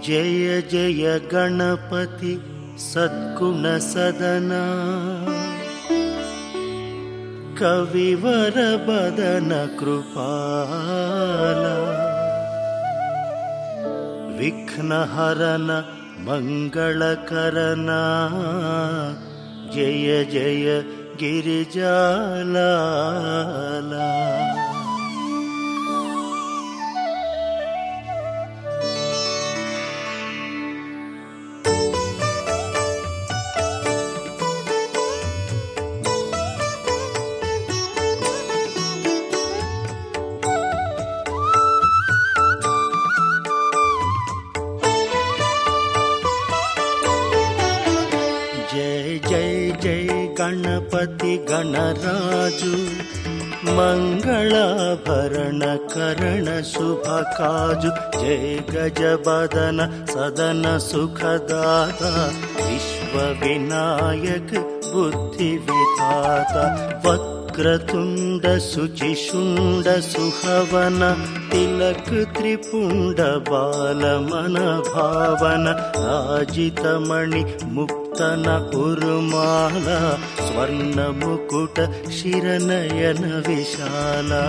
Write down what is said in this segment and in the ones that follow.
जय जय गणपति सद्गुण सदना कविवर बदन कृपाला विघ्नहरन मंगलकरना जय जय गिरिजालाला। गणपति गणराजु मंगलाभरण करण शुभकाजु जय गजबदन सदन सुखदाता विश्व विनायक बुद्धि विधाता वक्रतुंड शुचिशुंड सुहवन तिलक त्रिपुंड बालमन भावन राजितमणि मुक्तन उर्माला स्वर्ण मुकुट शिरनयन विशाला।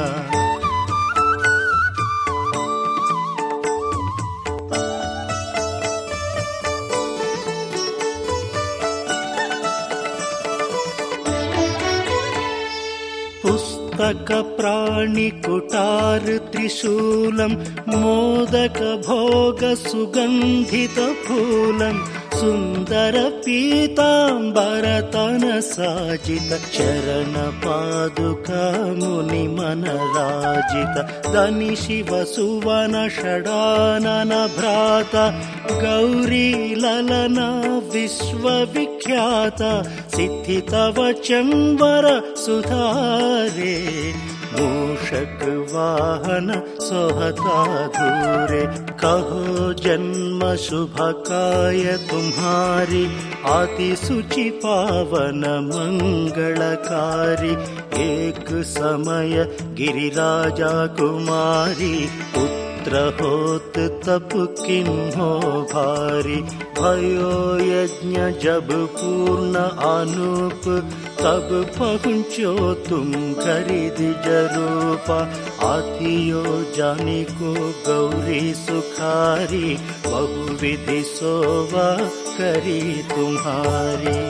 पुस्तक प्राणि कुटार त्रिशूलम मोदक भोग सुगंधित फूलम सुंदर पीतांबर तन साजित चरण पादुका मुनि मन राजित धनि शिव सुवन षडानन भ्राता गौरी ललना विश्व विख्याता सिद्धि तव चंवर सुधारे मूषक वाहन सोहता धूरे कहो जन्म शुभकाय तुम्हारी आति सुचि पावन मंगलकारी एक समय गिरिराजा कुमारी पुत्र होत तप किन्हो भारी भयो यज्ञ जब पूर्ण अनूप तब पहुँचो तुम खरीद रूपा आतियो जानी को गौरी सुखारी बहुविधि सोवा करी तुम्हारी।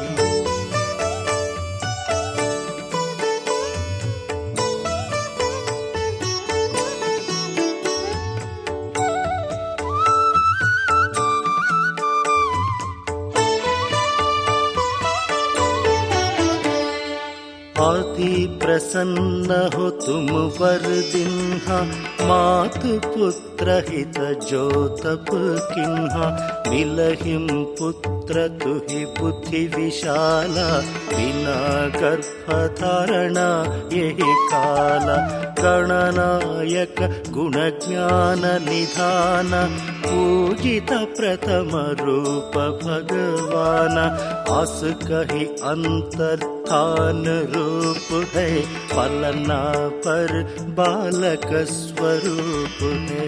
अति प्रसन्न हो तुम वर दिन्हा मातु पुत्र हित जो तप किन्हा मिलहिम पुत्र तुहि बुद्धि विशाला बिना गर्भ धारणा यही काला गणनायक गुण ज्ञान निधान पूजित प्रथम रूप भगवान आस कहि अंतर्धान रूप है पलना पर बालक स्वरूप है।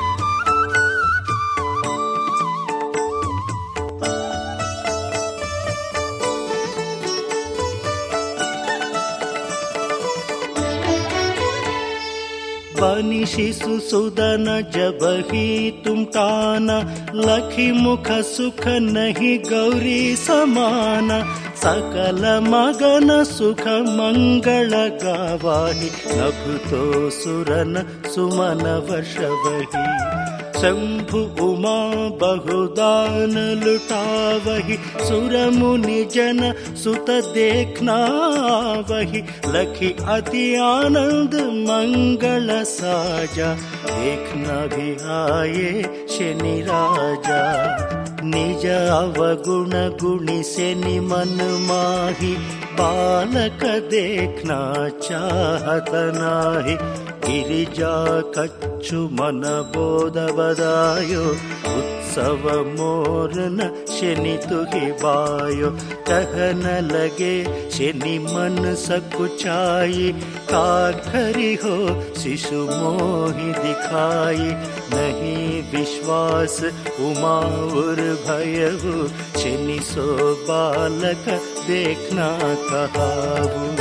बनी शिशु सुदन जब ही तुम काना लखी मुख सुख नहीं गौरी समाना सकल मगन सुख मंगल गावाही नभ तो सुरन सुमन वश वही शंभु उमा बहुदान लुटावही सुर मुनि जन सुत देखना वही लखी अति आनंद मंगल साजा देखना भी आए शनि राजा निज अवगुण गुणिसे निमन माही, बालक देखना चाहत नाही। गिरिजा कच्छु मन बोध बदायो, उत्सव मोर न शनि तुहि बायो। कहन लगे शनि मन सकुचाई, का करी हो शिशु मोहि दिखाई। नहीं विश्वास उमा उर भयहु, शनि सो बालक देखना कहाहु।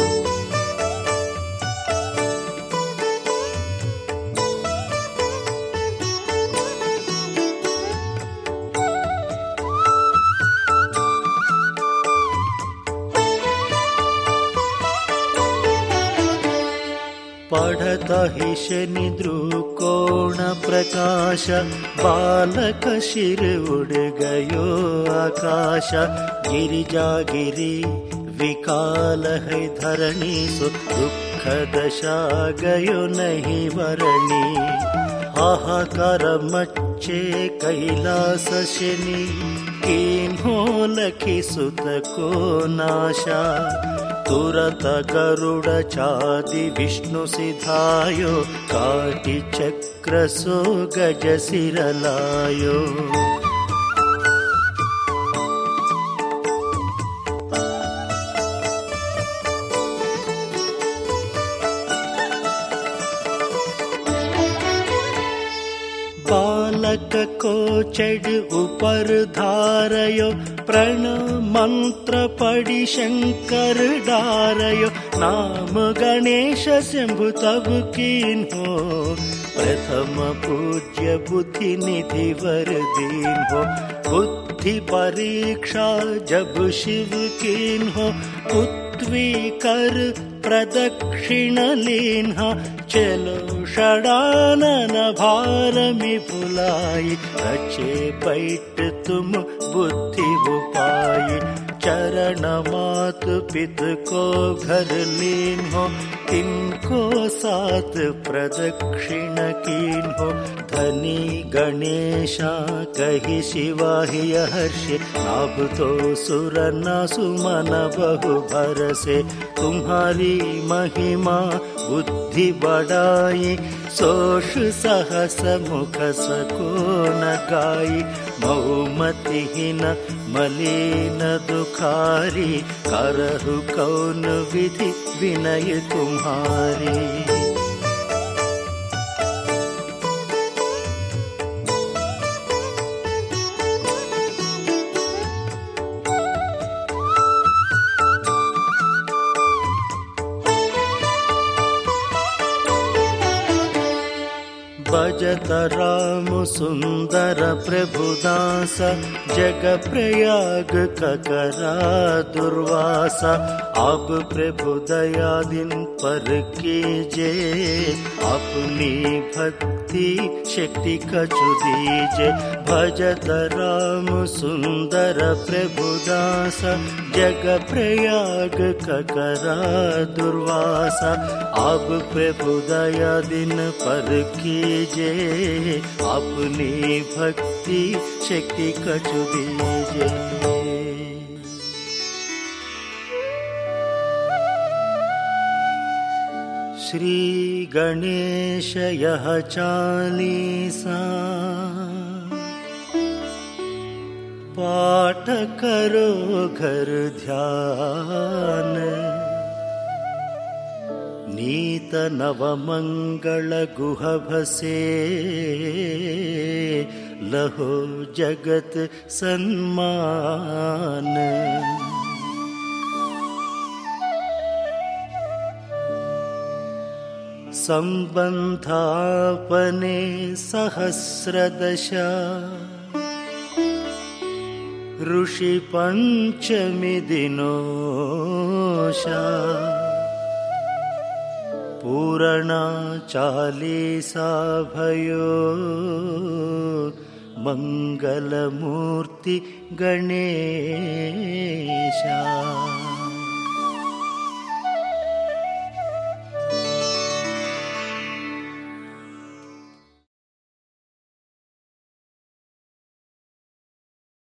पढ़त ही शनि दृकोण प्रकाश, बालक शिर उड़ गयो आकाश। गिरिजा गिरी विकाल है धरणी, सो दुख दशा गयो नहीं वरणी। हाहाकार मच्चे कैलास शनि, किन्हो लखी सुत को नाशा। तुरत गरुड़ चादि विष्णु सिधायो, काटि चक्र सो गज सिर लायो। बालक को चढ़ ऊपर धारयो, प्रण मंत्र पढ़ी शंकर डारयो। नाम गणेश शंभु तब कीन्हो, प्रथम पूज्य बुद्धि निधि वर दीन्हो। बुद्धि परीक्षा जब शिव कीन्हो, पृथ्वी कर प्रदक्षिण लीन्हा। चलो षडानन भार मि भुलाई, रचे बैठ तुम बुद्धि उपाय। चरण मात पित को घर लीन्हो, तिनको साथ प्रदक्षिण कीन्हो। धनी गणेशा कहि शिवाहि हर्षे, नाभ तो सुर न सुमन बहु भरसे। तुम्हारी महिमा बुद्धि बढ़ाई, सोष सहस मुख सको न गाई। मौमतिहीन मलिन दुखारी, करहु कौन विधि विनय तुम्हारी। भजत राम सुंदर प्रभुदास, जग प्रयाग ककरा दुर्वासा। अब प्रभु दया दिन पर कीजे, अपनी भक्ति शक्ति कछु दीजे। भजत राम सुंदर प्रभुदास, जग प्रयाग ककरा दुर्वासा। अब प्रभु दया दिन पर कीजे, अपनी भक्ति शक्ति कछु दीजे। श्री गणेश यह चालीसा, पाठ करो घर ध्यान। नीत नव मंगल गुह भसे, लहो जगत सन्मान। संबंधापने सहस्रदशा, ऋषि पंचमी दिनोषा। पूर्णा चालीसा भयो, मंगल मूर्ति गणेशा।